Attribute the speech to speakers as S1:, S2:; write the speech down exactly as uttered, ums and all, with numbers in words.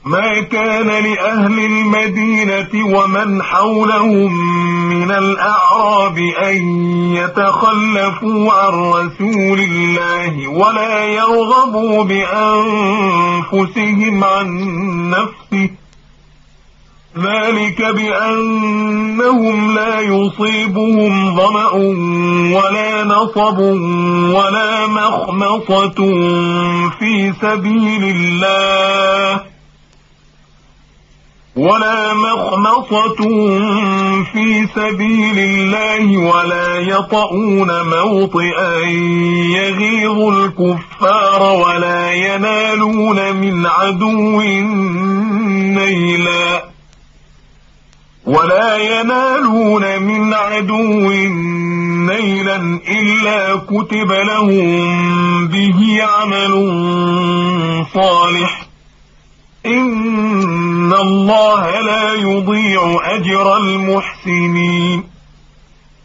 S1: ما كان لأهل المدينة ومن حولهم من الأعراب أن يتخلفوا عن رسول الله ولا يرغبوا بأنفسهم عن نفسه، ذلك بأنهم لا يصيبهم ظمأ ولا نصب ولا مخمصة في سبيل الله ولا مخمصة في سبيل الله ولا يطؤون موطئا يغيظ الكفار ولا ينالون من عدو نيلا ولا ينالون من عدو نيلا إلا كتب لهم به عمل صالح، إن الله لا يضيع أجر المحسنين.